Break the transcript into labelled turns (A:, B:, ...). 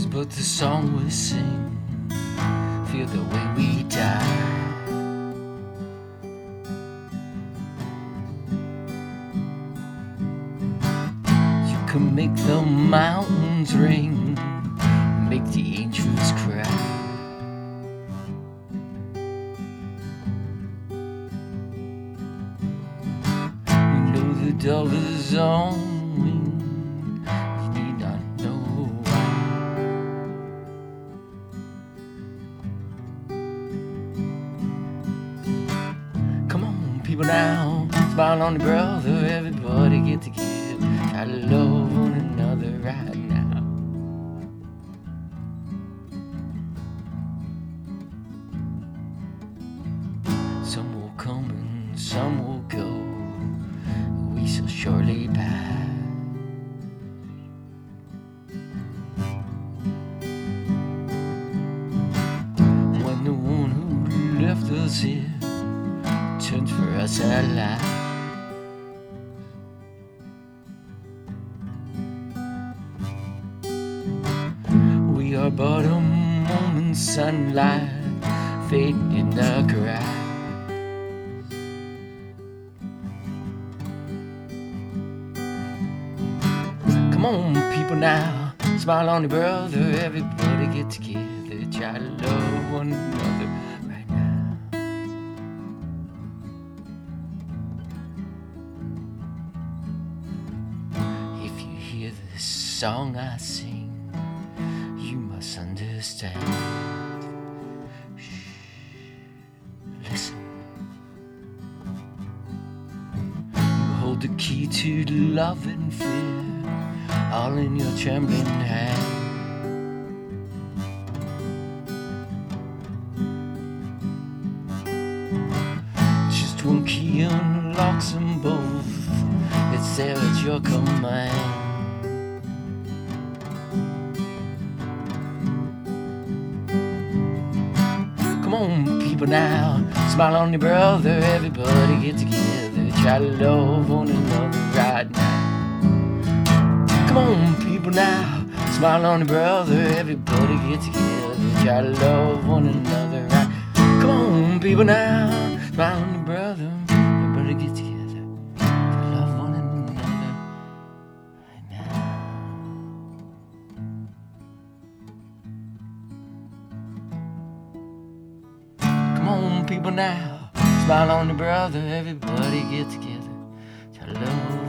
A: blues, but the song we sing feel the way we die. You can make the mountains ring, make the angels cry. You know the dollar's on wing, you need not know why. Come on, people now, smile on the brother, everybody get together, try to love one another right now. Some will come and some will go, we shall surely pass. When the one who left us here turns for us alive, we are but a moment's sunlight fading in the grass. Come on, people now, smile on your brother, everybody get together, try to love one another right now. If you hear this song I sing, you must understand. Shh, listen. You hold the key to love and fear, all in your trembling hand. Just one key unlocks them both, it's there at your command. Come on, people now, smile on your brother, everybody get together, try to love one another right now. Come on, people now, smile on your brother, everybody get together, try to love one another right. Come on, people now, smile on your brother, everybody get together, try to love one another right now. Come on, people now, smile on your brother, everybody get together, try to love